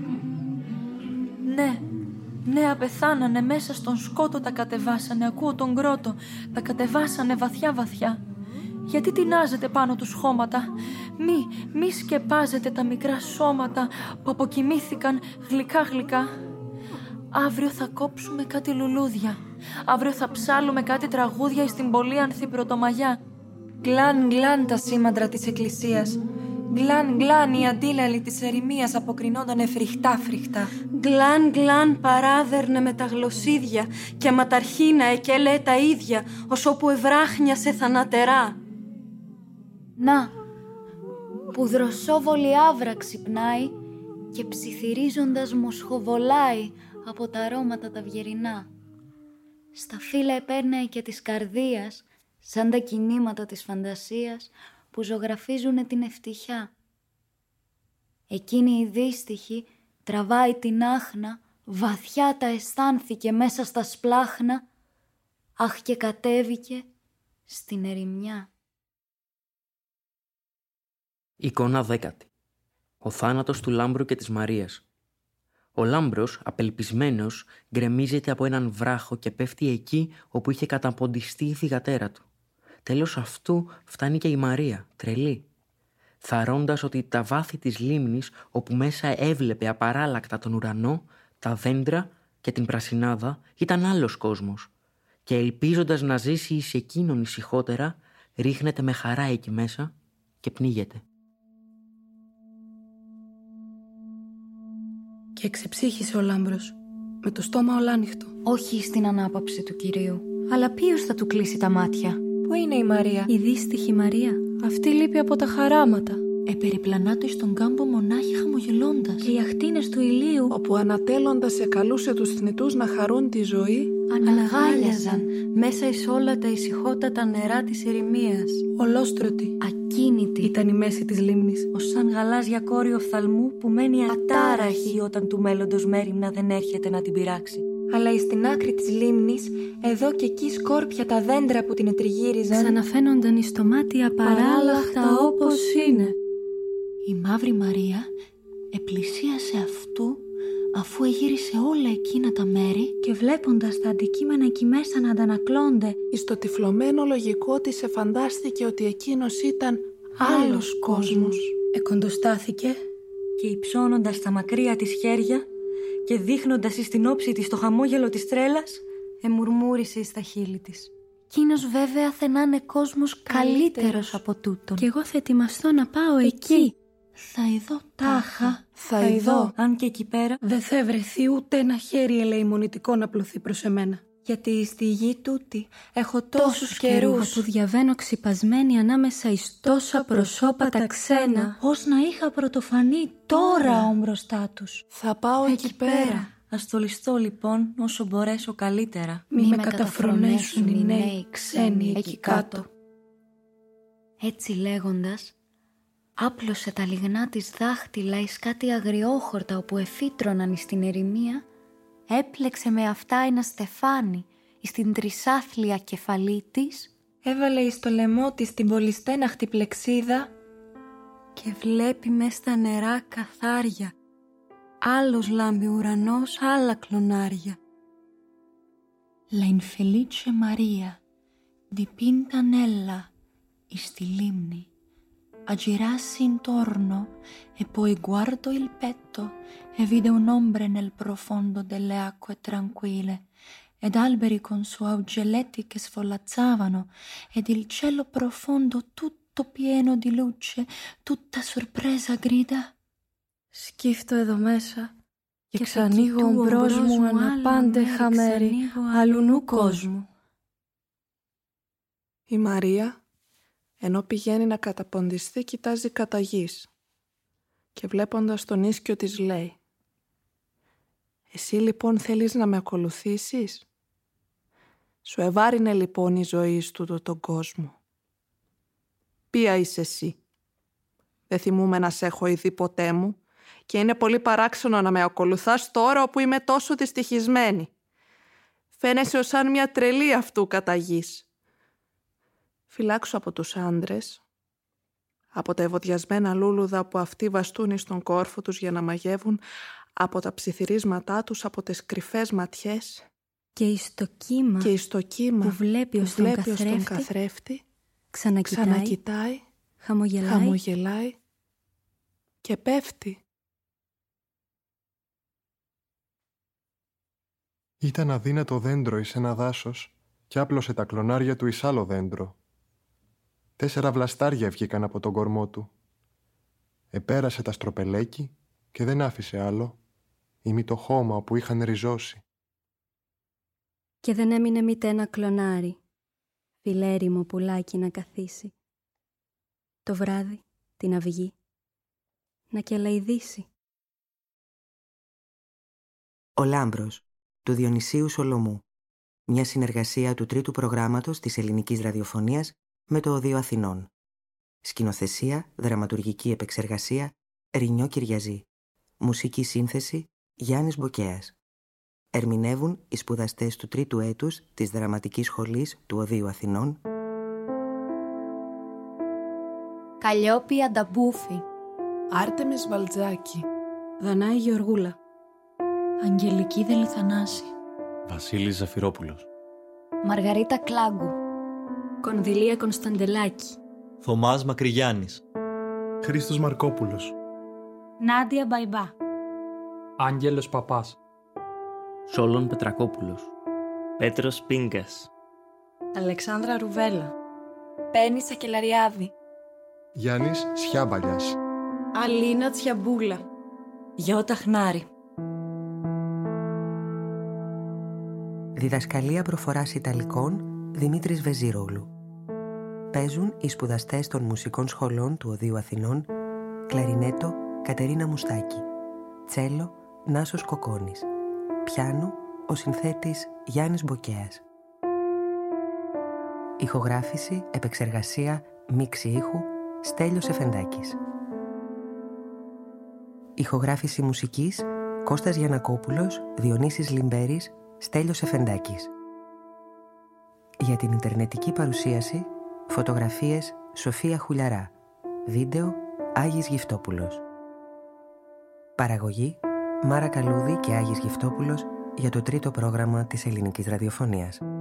Ναι, απεθάνανε μέσα στον σκότο τα κατεβάσανε, ακούω τον κρότο, τα κατεβάσανε βαθιά βαθιά. Γιατί τεινάζετε πάνω τους χώματα, μη σκεπάζετε τα μικρά σώματα που αποκοιμήθηκαν γλυκά γλυκά. Αύριο θα κόψουμε κάτι λουλούδια, αύριο θα ψάλουμε κάτι τραγούδια εις την πολύανθη πρωτομαγιά. Γκλάν γκλάν τα σήμαντρα της εκκλησίας, γκλάν γκλάν οι αντίλαλοι της ερημίας αποκρινόντανε φρικτά φρικτά. Γκλάν γκλάν παράδερνε με τα γλωσσίδια και ματαρχίνα εκέλε τα ίδια, ως όπου ευράχνιασε θανατερά. Να, που δροσόβολη άβρα ξυπνάει και ψιθυρίζοντας μοσχοβολάει από τα αρώματα τα αυγερινά. Στα φύλλα επέρνεε και της καρδίας, σαν τα κινήματα της φαντασίας που ζωγραφίζουνε την ευτυχιά. Εκείνη η δύστιχη τραβάει την άχνα, βαθιά τα αισθάνθηκε μέσα στα σπλάχνα, αχ και κατέβηκε στην ερημιά. Εικόνα 10. Ο θάνατος του Λάμπρου και της Μαρίας. Ο Λάμπρος, απελπισμένος, γκρεμίζεται από έναν βράχο και πέφτει εκεί όπου είχε καταποντιστεί η θυγατέρα του. Τέλος αυτού φτάνει και η Μαρία, τρελή, θαρώντας ότι τα βάθη της λίμνης, όπου μέσα έβλεπε απαράλλακτα τον ουρανό, τα δέντρα και την πρασινάδα, ήταν άλλος κόσμος, και ελπίζοντας να ζήσει εις εκείνον ησυχότερα, ρίχνεται με χαρά εκεί μέσα και πνίγεται. Και εξεψύχησε ο Λάμπρος, με το στόμα ολάνυχτο. Όχι στην ανάπαυση του Κυρίου. Αλλά ποιος θα του κλείσει τα μάτια? Πού είναι η Μαρία? Η δύστιχη Μαρία. Αυτή λείπει από τα χαράματα. Περιπλανάτο εις τον κάμπο μονάχη χαμογελώντας. Και οι ακτίνες του ηλίου, όπου ανατέλλοντας εκαλούσε τους θνητούς να χαρούν τη ζωή, αναγάλιαζαν μέσα εις όλα τα ησυχότατα νερά της ερημίας. Ολόστρωτη, ακίνητη ήταν η μέση της λίμνης, ως σαν γαλάζια κόρη οφθαλμού που μένει ατάραχη όταν του μέλλοντος μέριμνα δεν έρχεται να την πειράξει. Αλλά εις την άκρη της λίμνης, εδώ και εκεί σκόρπια τα δέντρα που την ετριγύριζαν, ξαναφαίνονταν εις το μάτι απαράλλαχτα όπως είναι. Η Μαύρη Μαρία επλησίασε αυτού, αφού εγύρισε όλα εκείνα τα μέρη, και βλέποντας τα αντικείμενα εκεί μέσα να αντανακλώνται, εις το τυφλωμένο λογικό της εφαντάστηκε ότι εκείνος ήταν άλλος κόσμος. Εκοντοστάθηκε και υψώνοντας τα μακριά της χέρια και δείχνοντας εις την όψη της το χαμόγελο της τρέλας, εμουρμούρισε εις τα χείλη της. Κείνος βέβαια θα να είναι κόσμος καλύτερος από τούτον. Κι εγώ θα ετοιμαστώ να πάω εκεί. Θα ειδώ τάχα. Θα ειδώ. Αν και εκεί πέρα δεν θα βρεθεί ούτε ένα χέρι ελεημονητικό να πλωθεί προς εμένα. Γιατί στη γη τούτη έχω τόσους καιρούς που διαβαίνω ξυπασμένη ανάμεσα εις τόσα προσώπα τα ξένα, πώς να είχα πρωτοφανεί τώρα μπροστά τους. Θα πάω εκεί πέρα. Ας το ληστώ λοιπόν όσο μπορέσω καλύτερα. Μη με καταφρονέσουν οι νέοι ξένοι εκεί κάτω. Έτσι λέγοντας, άπλωσε τα λιγνά της δάχτυλα εις κάτι αγριόχορτα όπου εφύτρωναν εις την ερημία, έπλεξε με αυτά ένα στεφάνι εις την τρισάθλια κεφαλή της, έβαλε εις το λαιμό της την πολυστέναχτη πλεξίδα και βλέπει μες στα νερά καθάρια. Άλλος λάμπει ουρανός, άλλα κλονάρια. La infelice Maria, dipinta nella, εις τη λίμνη, a girarsi intorno e poi guardo il petto e vide un'ombre nel profondo delle acque tranquille ed alberi con suoi augelletti che svolazzavano ed il cielo profondo tutto pieno di luce, tutta sorpresa grida. Σκύφτω εδώ μέσα και ξανοίγω μπρος μου αναπάντεχα μέρη αλλουνού κόσμου. Η Μαρία, ενώ πηγαίνει να καταποντιστεί, κοιτάζει κατά γης και βλέποντας τον ίσκιο της λέει: «Εσύ λοιπόν θέλεις να με ακολουθήσεις? Σου ευάρινε λοιπόν η ζωή εις τούτο τον κόσμο. Ποια είσαι εσύ? Δεν θυμούμαι να σε έχω ειδεί ποτέ μου και είναι πολύ παράξενο να με ακολουθάς τώρα όπου είμαι τόσο δυστυχισμένη. Φαίνεσαι ως σαν μια τρελή αυτού κατά γης. Φυλάξου από τους άντρες, από τα ευωδιασμένα λούλουδα που αυτοί βαστούν στον κόρφο τους για να μαγεύουν, από τα ψιθυρίσματά τους, από τις κρυφές ματιές και εις το κύμα, που βλέπει ως τον καθρέφτη, ξανακοιτάει, χαμογελάει και πέφτει. Ήταν αδύνατο δέντρο εις ένα δάσος και άπλωσε τα κλονάρια του εις άλλο δέντρο. 4 βλαστάρια βγήκαν από τον κορμό του. Επέρασε τα στροπελέκι και δεν άφησε άλλο, ημί το χώμα όπου είχαν ριζώσει. Και δεν έμεινε μήτε ένα κλονάρι, φιλέριμο πουλάκι να καθίσει. Το βράδυ, την αυγή, να κελαϊδήσει. Ο Λάμπρος, του Διονυσίου Σολομού. Μια συνεργασία του τρίτου προγράμματος της ελληνικής ραδιοφωνίας με το Οδείο Αθηνών. Σκηνοθεσία, δραματουργική επεξεργασία, Ρινιό Κυριαζή. Μουσική σύνθεση, Γιάννης Μποκέας. Ερμηνεύουν οι σπουδαστές του τρίτου έτους της Δραματικής Σχολής του Οδείου Αθηνών. Καλλιόπη Ανταμπούφη, Άρτεμις Βαλτζάκη, Δανάη Γεωργούλα, Αγγελική Δελιθανάση, Βασίλης Ζαφυρόπουλος, Μαργαρίτα Κλάγκου, Κονδυλία Κωνσταντελάκη, Θωμάς Μακρυγιάννης, Χρήστος Μαρκόπουλος, Νάντια Μπαϊμπά, Άγγελος Παπάς, Σόλων Πετρακόπουλος, Πέτρος Πίγκας, Αλεξάνδρα Ρουβέλα, Πέννη Σακελαριάδη, Γιάννης Σιάμπαλιας, Αλίνα Τσιαμπούλα, Γιώτα Χνάρη. Διδασκαλία προφοράς Ιταλικών, Δημήτρης Βεζίρογλου. Παίζουν οι σπουδαστές των μουσικών σχολών του Οδείου Αθηνών, κλαρινέτο Κατερίνα Μουστάκη, τσέλο Νάσος Κοκόνης, πιάνο ο συνθέτης Γιάννης Μποκέας. Ηχογράφηση, επεξεργασία, μίξη ήχου Στέλιος Εφεντάκης. Ηχογράφηση μουσικής Κώστας Γιαννακόπουλος, Διονύσης Λιμπέρης, Στέλιος Εφεντάκης. Για την ιντερνετική παρουσίαση, φωτογραφίες Σοφία Χουλιαρά, βίντεο Άγης Γυφτόπουλος. Παραγωγή Μάρα Καλούδη και Άγης Γυφτόπουλος για το τρίτο πρόγραμμα της ελληνικής ραδιοφωνίας.